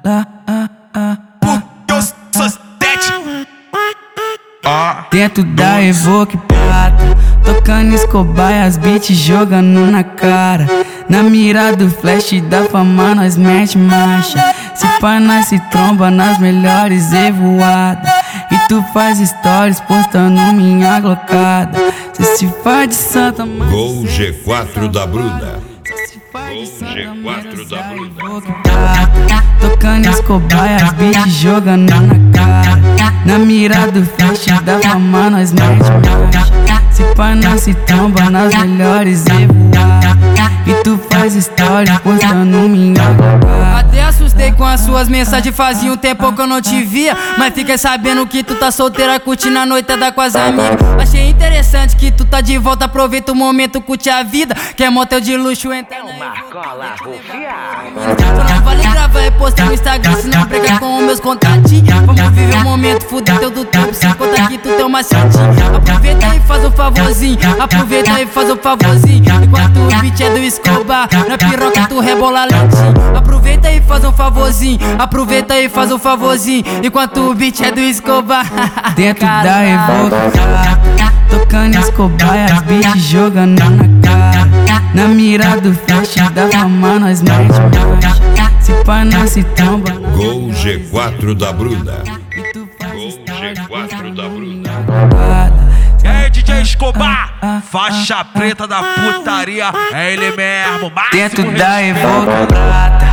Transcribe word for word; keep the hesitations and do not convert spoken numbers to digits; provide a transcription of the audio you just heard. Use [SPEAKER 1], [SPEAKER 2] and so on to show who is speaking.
[SPEAKER 1] lá, ah, ah,
[SPEAKER 2] porque eu sou sete. Ah.
[SPEAKER 1] Dentro da Evoque prata, tocando Escobar e as beats jogando na cara. Na mira do flash da fama nós mete marcha. Se pá nós se tromba nas melhores evoadas. E tu faz stories postando minha glocada. Cê se faz de santa, mas
[SPEAKER 3] Gol G quatro da Bruna.
[SPEAKER 1] Gol
[SPEAKER 3] G quatro da Bruna.
[SPEAKER 1] Tocando Escobar e as beats jogando na cara. Na mira do flash da fama nós mete marcha. Se pá nós se tromba nas melhores evoadas. E tu faz stories postando minha glocada.
[SPEAKER 4] Até assustei com as suas mensagens, fazia um tempo que eu não te via. Mas fiquei sabendo que tu tá solteira, curtindo a noitada com as amigas. Achei interessante que tu tá de volta, aproveita o momento, curte a vida. Quer motel de luxo, entra na
[SPEAKER 5] Marcola Rufiar.
[SPEAKER 4] Só não vale gravar e postar no Instagram, senão briga com os meus contatinhos. Vamos viver o momento, fuder teu do tempo, sem contar que tu tem uma macetinho. Aproveita e faz um favorzinho, aproveita e faz um favorzinho. Enquanto o beat é do Escobar, na piroca tu rebola lentinho. Aproveita e faz um favorzinho, aproveita e faz um favorzinho. Enquanto o beat é do Escobar.
[SPEAKER 1] Dentro da Evoque prata, tocando Escobar e as beats jogando na cara. Na mira do flash da fama nós mete marcha. Se pá nós se tromba.
[SPEAKER 3] Gol G quatro da Bruna.
[SPEAKER 1] Gol
[SPEAKER 3] G quatro da Bruna.
[SPEAKER 2] E aí, D J Escobar, faixa preta da putaria, é ele mesmo, máximo
[SPEAKER 1] Dentro da
[SPEAKER 2] respeito.
[SPEAKER 1] Evoque prata,